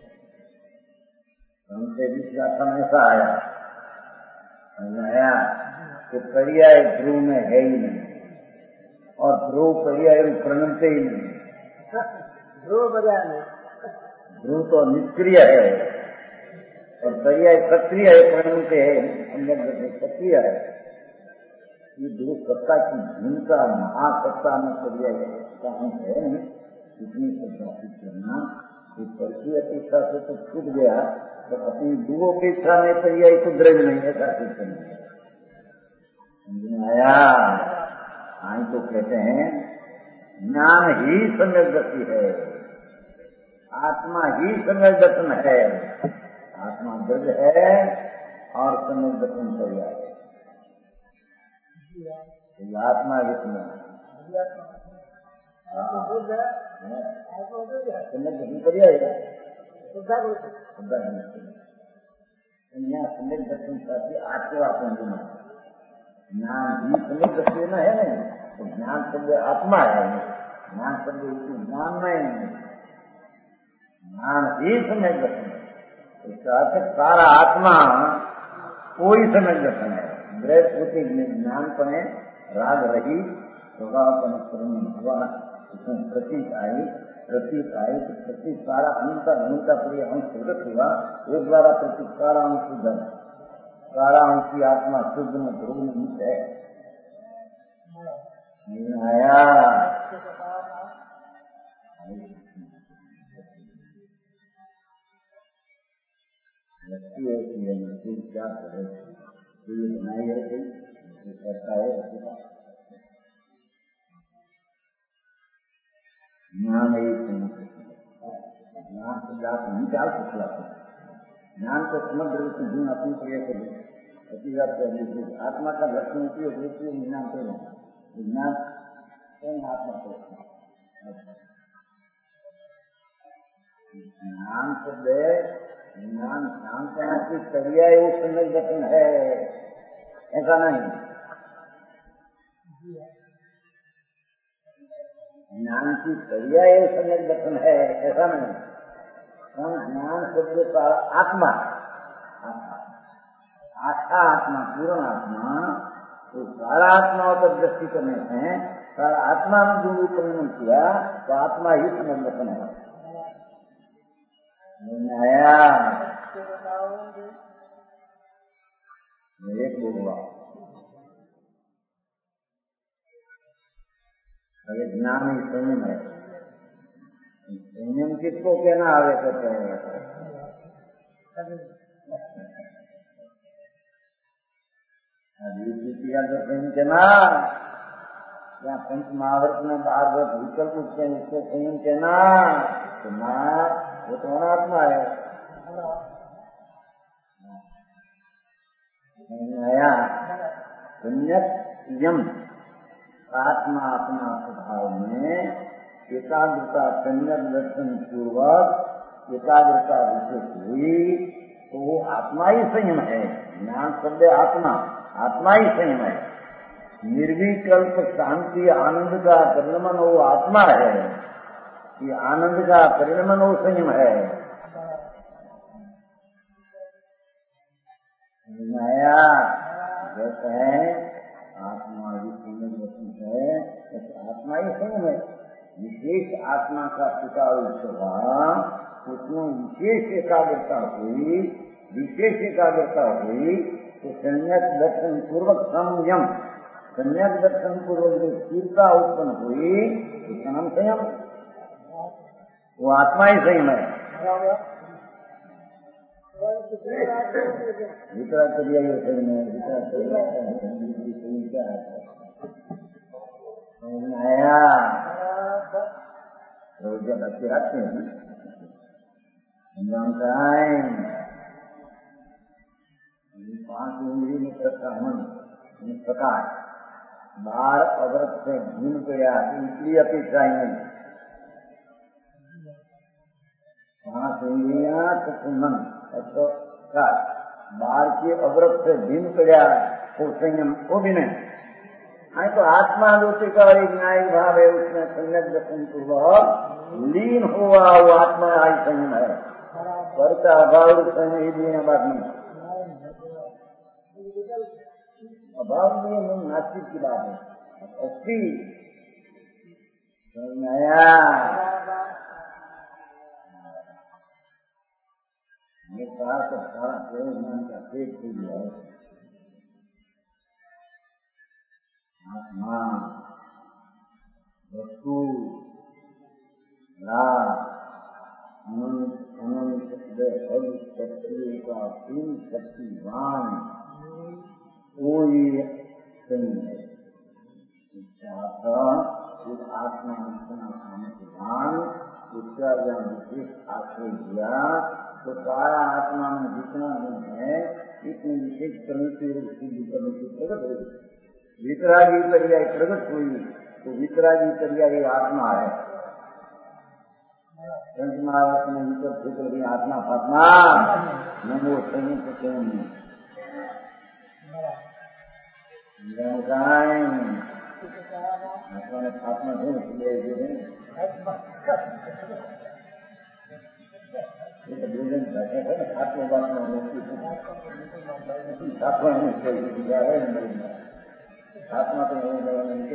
हमसे विश्वास ऐसा आया आया कि पर्याय ध्रुव में है ही नहीं और ध्रुव पर्याय प्रणमते ही नहीं ध्रुव पर्याय नहीं ध्रुव तो निष्क्रिय है और पर्याय सक्रिय है प्रणमते है अंदर सक्रिय है ये ध्रुव सत्ता की भूमिका महासत्ता में पर्याय कहाँ है इतनी सत्ता करना परकी अपेक्षा से तो छूट गया तो अपनी ध्रुव अपेक्षा में पर्याय तो द्रव्य नहीं है समझ में आया आई तो कहते हैं ज्ञान ही सम्यक दर्शी है आत्मा ही सम्यक दर्शन है आत्मा द्रव्य है और सम्यक दर्शन पर्याय है आत्मा जिसमें सम्यक दर्शन पर्याय है सम्यक दर्शन करके आपको आप ज्ञान ही सम्यक दर्शी है नहीं तो ज्ञान शब्द आत्मा है, ज्ञान शब्द ज्ञान नहीं, ज्ञान ही सम्यक दर्शन है। इसका अर्थ सारा आत्मा कोई सम्यक दर्शन है। बृहस्पति ज्ञान पने राग रही स्वभावपन हुआ, उसमें प्रतीक आई, प्रतीक आई तो प्रतीक सारा अनंता अनंता प्रिय अंश प्रकट हुआ, वो द्वारा प्रतीक सारा अंश शुद्ध है, सारा अंश की आत्मा शुद्ध में ध्रुव में मुक्त है। आया लगती है कि ये मशीन क्या करे, तो ये बनाई है कि करता है ज्ञान ही ज्ञान से जात नहीं डाल सकता। ज्ञान को समग्र रूप से जीवन अपनी क्रिया कर आत्मा का लक्षण उपयोग ज्ञान को ज्ञान आत्मा को ज्ञान शब्द ज्ञान ज्ञान करना की पर्याय वो सम्यक दर्शन है, ऐसा नहीं। ज्ञान की पर्याय सम्यक दर्शन है, ऐसा नहीं। ज्ञान शब्द का आत्मा आखा आत्मा पूर्ण आत्मा तो सारा आत्माओं पर दृष्टि करने से सारा आत्मा में जो परिणाम किया तो आत्मा ही सम्यक दर्शन है। आया एक बोलवा अरे ज्ञान ही संयम है। संयम किसको कहना आवे कहते हैं दर्शन कहना या पंच महावर्त में बार बार विकल्प उठते हैं उसको संयम कहना तो माँ वो तो अनात्मा है। नया सम्यक यम आत्मा अपना स्वभाव में एकाग्रता सम्यक दर्शन पूर्वक एकाग्रता विशेष हुई तो वो आत्मा ही संयम है। ज्ञान शब्द आत्मा आत्मा ही संयम है। निर्विकल्प शांति आनंद का परिणमन वो आत्मा है, ये आनंद का परिणमन वो संयम है। नया जैसे है आत्मा ही संयम है, आत्मा ही संयम है। विशेष आत्मा का टिकाऊ स्वभाव उसमें विशेष एकाग्रता हुई, विशेष एकाग्रता हुई तो सम्यक दर्शन पूर्वक संयम, सम्यक दर्शन पूर्वक जो स्थिरता उत्पन्न हुई उसका नाम संयम, वो आत्मा ही संयम है। वितरा क्रिया ये संयम है, वितरा क्रिया क्या है आया रोज जब बच्चे आते हैं पांच उंगली में करता मन प्रकाश बार अवरत से घूम गया इसलिए अपेक्षाएं नहीं। पांच उंगलियां तो मन तो बार के अवरत से भीम गया तो संयम वो भी नहीं। हाँ तो आत्मा ज्योति का एक न्यायिक भाव है, उसमें सम्यक दर्शन पूर्वक लीन हुआ वो आत्मा आई संयम है। पर का अभाव संयम ही देने बात नहीं, अभाव में नहीं नास्तिक की बात है। अस्सी नया ये सारा तो सारा ज्ञान का पेट खुल है। आत्मा वस्तु अनंत अनंत शक्ति का तीन शक्तिवान कोई नहीं है। इस आत्मा में इतना सामर्थ्यवान उसका जब विशेष आश्रय दिया तो सारा आत्मा में जितना गुण है इतनी विशेष करने की सिद्धि करने की प्रगट हुई। वितरागी पर्याय प्रगट हुई तो वितरागी पर्याय आत्मा है। संत महाराज ने वितर फिक्र भी आत्मा फात्मा नमो संयुक्त आत्मा ने स्थापना हो इसलिए ये नहीं ये तो भोजन बैठे है आत्मा बात में मुक्ति स्थापना नहीं कोई दिया है आत्मा तो नहीं नहीं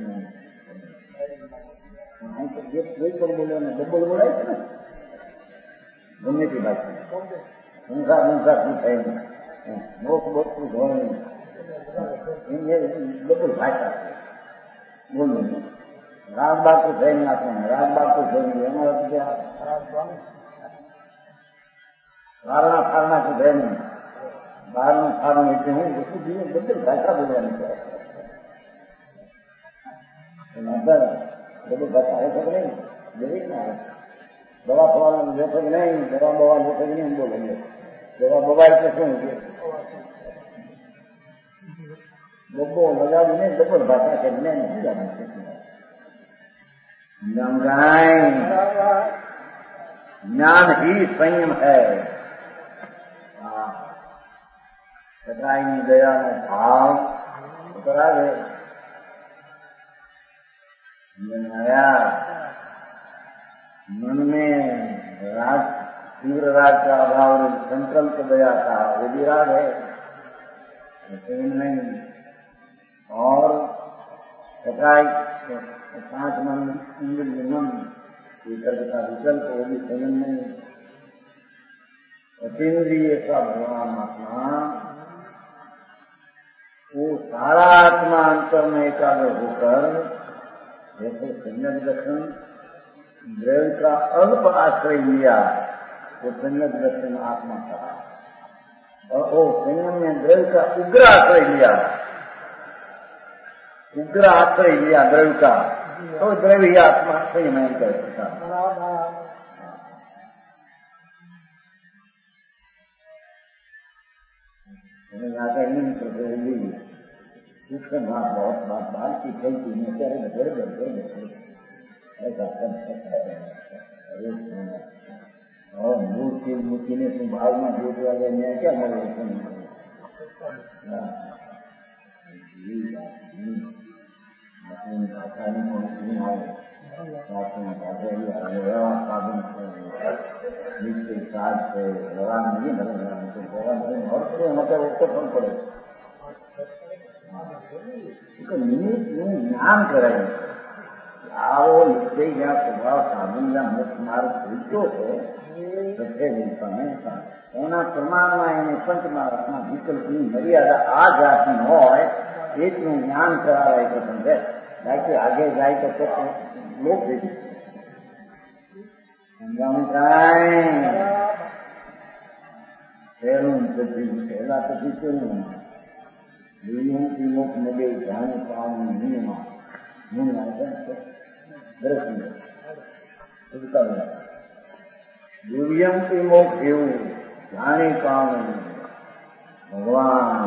तो ये कोई पर बोले ना डबल बोला है ना घूमने की बात है संसार संसार कुछ है नहीं मोक्ष मोक्ष कुछ हो नहीं ये डबल भाषा बोलने में राग बाग कुछ है नहीं आत्मा में राग बाग कुछ है नहीं हमारा क्या धारणा धारणा कुछ है नहीं बाहर में धारण लेते हैं उसको जीवन डबल भाषा बोलवानी चाहिए બધું બતાવે છે કે નહીં દરેક ના દવા ખવાનું લેશે કે નહીં દવા બવા લેશે કે નહીં બોલે દવા બવા એટલે શું છે ડબ્બો લગાવીને ડબલ ભાષા કરીને નથી જાણવું ज्ञान ही संयम है सदाई में दया में भाव उतरा गए नया मन में राग तीव्र राग का अभाव संकल्प दया का वो भी राग है नहीं और सकाई पांच मन इंद्रिय मन विकल्प का विकल्प वो भी संयम नहीं अतीन्द्रिय का भगवान आत्मा वो सारा आत्मा अंतर में एकाग्र होकर जैसे संयम दर्शन द्रव्य का अल्प आश्रय लिया वो संयम दर्शन आत्मा का और वो संयम में द्रव्य का उग्र आश्रय लिया उग्र आश्रय लिया द्रव्य का तो द्रव्य ही आत्मा संयम कर सकता जाकर नहीं करते उसका बात बहुत बात बात की कई चीजें क्या है बड़े बड़े बड़े ऐसा कम और मूर्ति मूर्ति ने संभावना जो दिया मैं क्या मरे भाषा नहीं आए साधन से साथ से भगवान नहीं भगवान और मतलब उसको कम पड़े निमित्त में ज्ञान करें आओ निश्चय या स्वभाव साधन या मुक्त मार्ग पूछो तो सत्य नहीं એના પ્રમાણમાં એને પંચમાર્ગમાં વિકલ્પની મર્યાદા આ જાતની હોય એટલું જ્ઞાન કરાવાય તો સમજે બાકી આગે જાય તો પછી લોક થઈ સમજાવું કાંઈ પહેલું પછી પહેલા પછી કેવું દિવ્યંતી મુખ નગે ધ્યાન પાવન નિયમ મુન દર્શન દિવ્યંતી મુખ જેવું જાણે પાવન ભગવાન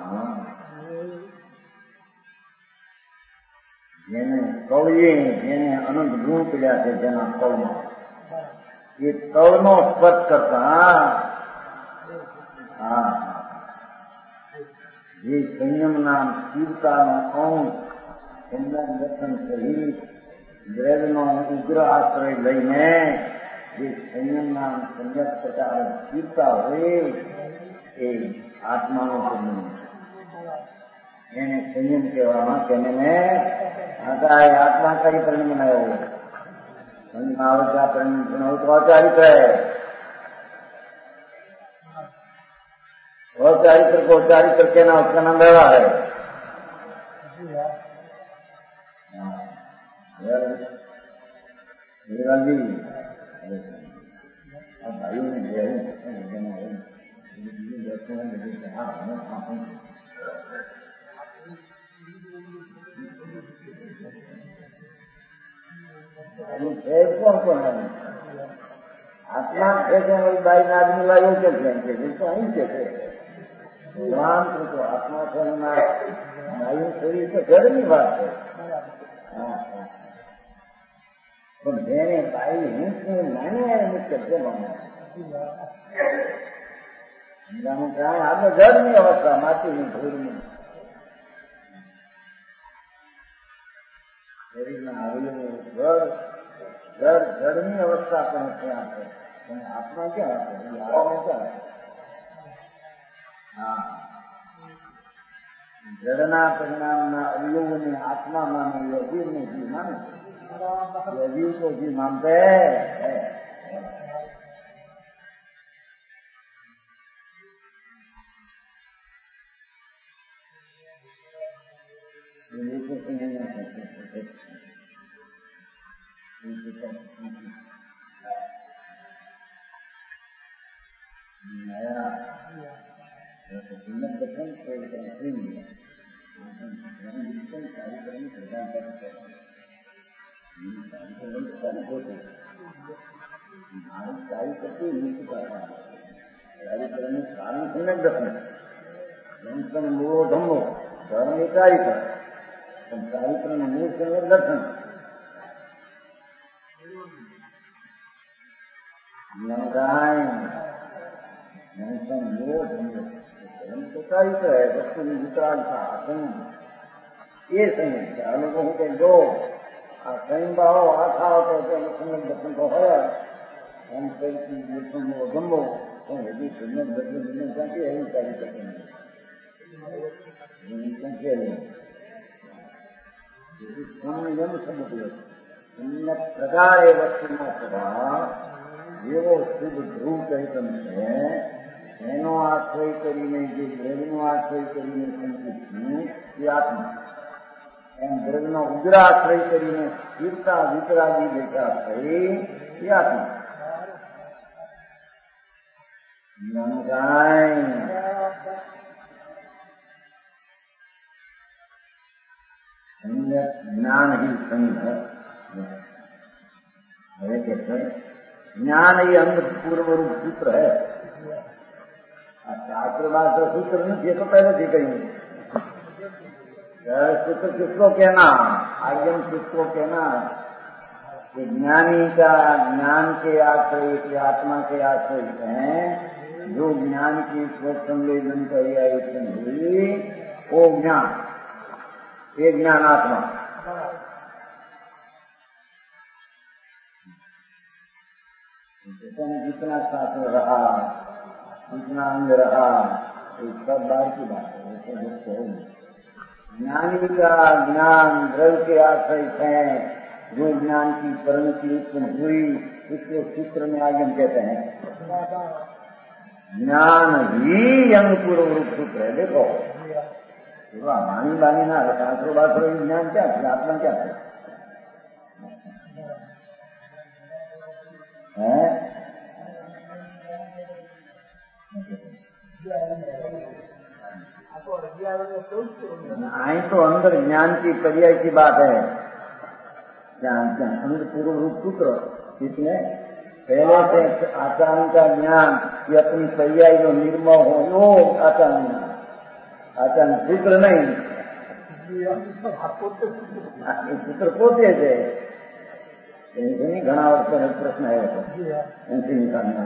જેને કળીએ જેને અનંત ગુણ પડ્યા છે જેના કળમાં એ તળનો સ્પર્શ કરતા હા જે સંયમના સ્થિરતાનો અંશ એમના દર્શન સહિત દ્રવ્યનો ઉગ્ર આશ્રય લઈને જે સંયમના સંયત પ્રકારે સ્થિરતા હોય એ આત્માનો સંયમ એને સંયમ કહેવામાં તેને મેં आता है आत्मा का ही परिणाम है वो संभाव का परिणाम तो औचारिक है औचारित्र को औचारिक करके ना उसका नाम व्यवहार है जी अब भाइयों ने कौन कौन है आत्मा कहते हैं बाई आदमी वाले कहते हैं जिसको नहीं कहते भगवान को आत्मा करना वायु शरीर से घर की बात है तो मैंने बाई हिंस में मैंने मुख्य से माना कहा आपने घर नहीं अवस्था माटी में धूल में शरीर में अवयव जड़ जड़ जड़नी अवस्था पहुंचते आपको, आत्मा क्या है? आत्मा क्या है? हाँ, जड़ना परिणाम ना अवयव ने आत्मा माने, अजीव ने जीव माने, अजीव को जीव मानते है। મૂળો ધમ્મો ધર્મ એ ચારિત્ર, પણ ચારિત્રનું મૂળ સંવેદ દર્શન. મૂળો ધમ્મો ધર્મ તો ચારિત્ર है, વસ્તુની વિકરાળતા સંયમ એ સંયમ છે. આ લોકો શું કહે જો આ સંયમ ભાવો આ ખાઓ તો સંયમ દર્શન તો હોય એમ કઈ મૂળો ધમ્મો પણ હજી સંયમ દર્શન ક્યાંથી એવું ચારિત્ર પ્રકાર એ વસ્તુના સ્વભાવ જેવો શુભ ધ્રુવ ચૈતન છે એનો આશ્રય કરીને જે દ્રવ્યનો આશ્રય કરીને સંકિતનું એ આત્મા, એમ દ્રવ્યનો ઉગ્ર આશ્રય કરીને સ્થિરતા વિતરાગી દેખા થઈ એ આત્મા. ज्ञान ही संग है. कहते हैं ज्ञान ही अंग पूर्व रूप सूत्र है. शास्त्र भाषा सूत्र नहीं, तो पहले थी कहीं सूत्र किसको कहना, आयम किसको कहना कि ज्ञानी का ज्ञान के आश्रय की आत्मा के आश्रय हैं, जो ज्ञान की स्व संवेदन परियायन हुई वो ज्ञान, ये ज्ञान आत्मा. जितना शास्त्र रहा, जितना अंग रहा, एक सब बार की बात है. ज्ञानी का ज्ञान द्रव्य के आश्रय है, जो ज्ञान की परिणति उत्पन्न हुई इसको सूत्र में आगे हम कहते हैं ज्ञान ही अंग पूर्व रूप सूत्र है. देखो वाणी बानी ना शास्त्रों बात्रों ज्ञान क्या है, आत्मा क्या है? आई तो अंदर ज्ञान की पर्याय की बात है. ज्ञान अंदर पूर्व रूप सूत्र, इसमें पहले से आचार्य का ज्ञान ये अपनी पर्याय जो निर्मल हो वो आचार्य आचार्य सूत्र नहीं, सूत्र पोते છે. એની ઘણા વર્ષ પ્રશ્ન આવ્યો હતો એમથી નિકાલના.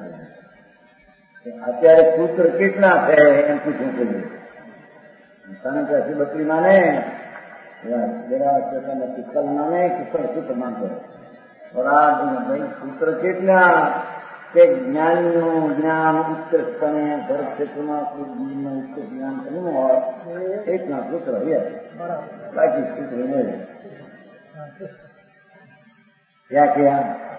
અત્યારે સૂત્ર કેટલા છે એમ પૂછવું જોઈએ. કારણ કે હજી બકરી માને જરા પિસ્તલ માને કિસ્તલ સૂત્ર માનતો ભાઈ સૂત્ર કેટલા કે જ્ઞાનનું જ્ઞાન ઉત્કૃષ્ટપણે ભરત ક્ષેત્રમાં જીવનમાં ઉત્કૃષ્ટ જ્ઞાન કરવું હોય એટલા સૂત્ર હોય, બાકી સૂત્ર નહીં. क्या किया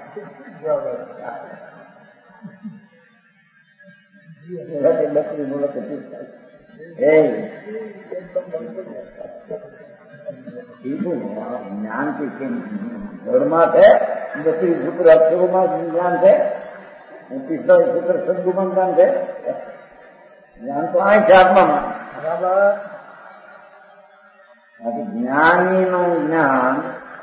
बकरी बोलो तो ज्ञान की धर्मा है बकरी सूत्र अक्षरों में ज्ञान है, तीसरा सूत्र सदगुमान ज्ञान है. ज्ञान तो आए છે આત્મામાં. જ્ઞાની નું જ્ઞાન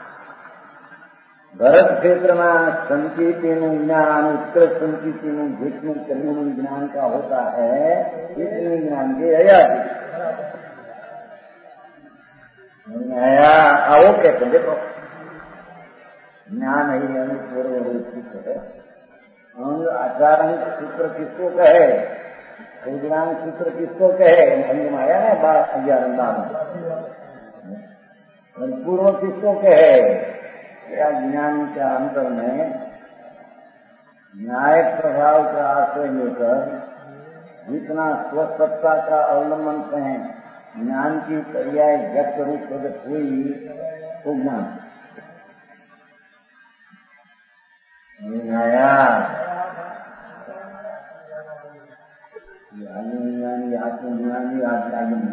ભરત ક્ષેત્રમાં संकीर्तिનું જ્ઞાन उत्कृष्ट संकीर्तिનું જેટલું કર્મનું ज्ञान का होता है इतने ज्ञान के हयाती आया आओ कहते देखो ज्ञान ही अनुपूर्व रूप सूत्र है. अंग आचार सूत्र किसको कहे, ज्ञान सूत्र किसको कहे, अंग में आया ना बार अग्यारह बार पूर्व किसको कहे? क्या ज्ञानी का अंतर में न्यायिक प्रभाव का आश्रय लेकर जितना स्वसत्ता का अवलंबन कहें ज्ञान की पर्याय व्यक्त रूप प्रकट हुई तो ज्ञान आया। ज्ञानी आत्मज्ञानी आत्मज्ञानी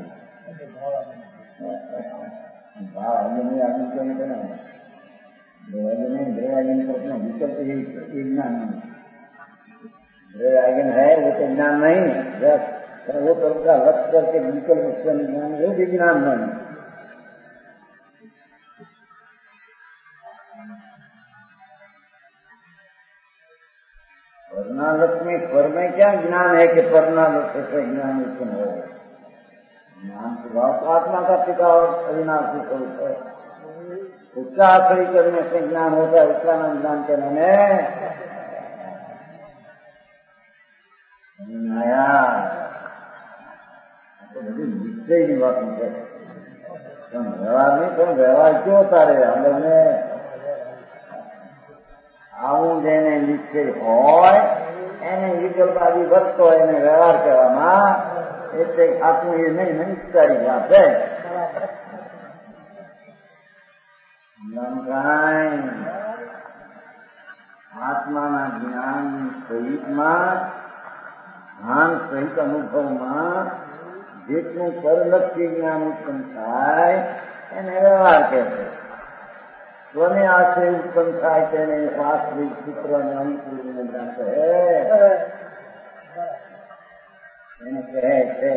भाव आदमी आदमी को नहीं करना आदमी ग्रह आयन को अपना विकल्प ही ज्ञान नहीं। ग्रह आयन है वो तो ज्ञान नहीं, वो तो उनका लक्ष्य करके विकल्प ज्ञान वो भी ज्ञान नहीं। वर्णालत में स्वर में क्या ज्ञान है कि वर्णालत से ज्ञान उत्पन्न हो? ज्ञान स्वभाव आत्मा का पिता और अविनाशी स्वरूप है, उसका आश्रय करने से ज्ञान होता है, उसका नाम ज्ञान करने में आया। तो मुझे निश्चय की बात नहीं है, व्यवहार नहीं तो व्यवहार क्यों होता रहे हम लोग ने આવું જેને નિશ્ચય હોય એને વિકલ્પાદી વધતો હોય એને વ્યવહાર કરવામાં એટલે આટલું એ નહીં નિશ્ચયની વાત છે। આત્માના જ્ઞાન સહિતમાં જ્ઞાન સહિત અનુભવમાં જેટલું પરલક્ષી જ્ઞાન ઉત્પન્ન થાય એને વ્યવહાર કહેશે। સ્વને આશ્રય ઉત્પન્ન થાય તેને વાસ્તવિક સૂત્રને અનુકૂળ જ્ઞાન કહે એને કહે છે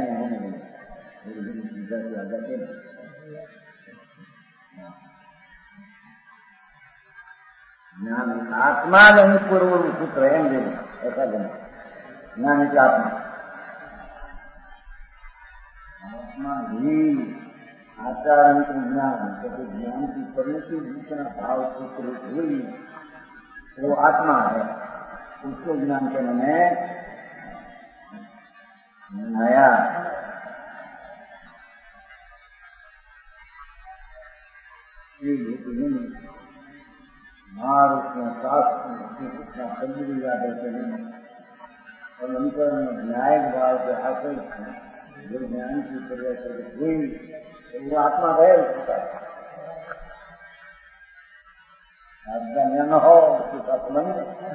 જ્ઞાન આત્મા જ અનુકૂળ સૂત્ર એમ જેવું ऐसा बना ज्ञान की आत्मा आत्मा ही आचारण को ज्ञान क्योंकि ज्ञान की परिणति जितना भाव सूत्र हुई वो आत्मा है, उसको ज्ञान करने में आया। मार उसमें शास्त्र उतना संजरी याद रहते नहीं और उनका न्यायिक भाव के हासिल जो ज्ञान की परिवर्तन हुई वो आत्मा है उसका आत्मा ज्ञान हो उसके साथ मन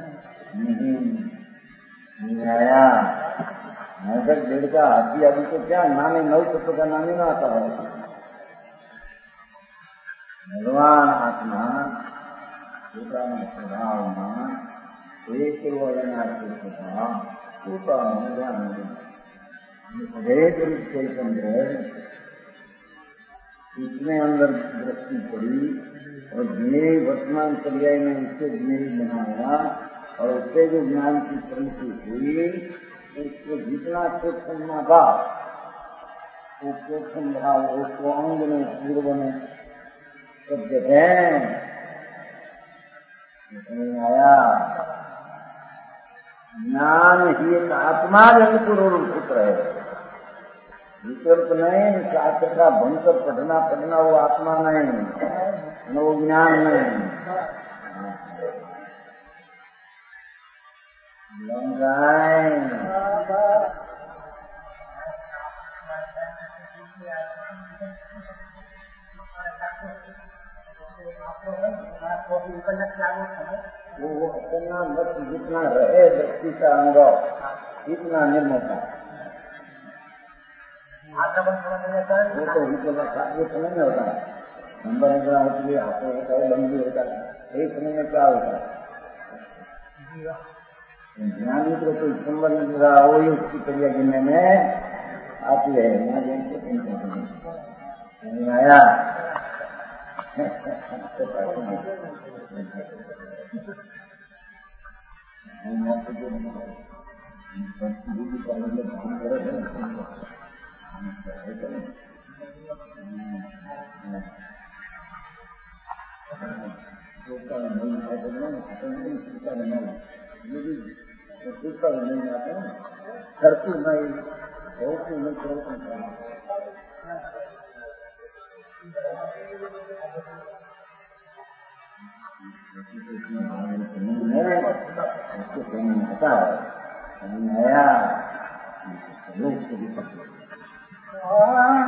नहीं आया। नगर डेढ़ का हाथी आदि को क्या नानी नौ तत्व का नानी ना आता है। भगवान आत्मा પોતાના સ્વભાવમાં એક વર્ણનાર્થી સ્વભાવ પોતાનું જ્ઞાન હરેક રૂપ चैतन्य इसमें अंदर दृष्टि पड़ी और ज्ञेय वर्तमान पर्याय में उससे ज्ञेय बनाया और उससे जो ज्ञान की प्रवृत्ति हुई उसको जितना सूक्ष्म भाव वो सूक्ष्म भाव उसको अंग में पूर्व में शब्द है आया। ज्ञान ही एक आत्मा पूर्व सूत्र है, विकल्प नहीं। शास्त्र का भंकर पढ़ना पढ़ना वो आत्मा नहीं, वो ज्ञान नहीं। वो अपना मत जितना रहे व्यक्ति का अनुभव इतना निर्मता वो तो ये समय में होता है। नंबर इतना होती है, हाथों होता है, लंबी होता है, एक समय में क्या होता है? ज्ञानी को कोई संबंध नहीं रहा वो ही उसकी क्रिया गिनने में आती है। नहीं आया करती नहीं बहुत नहीं उसको समझ में आता है, समझ में आया, लोग को भी पकड़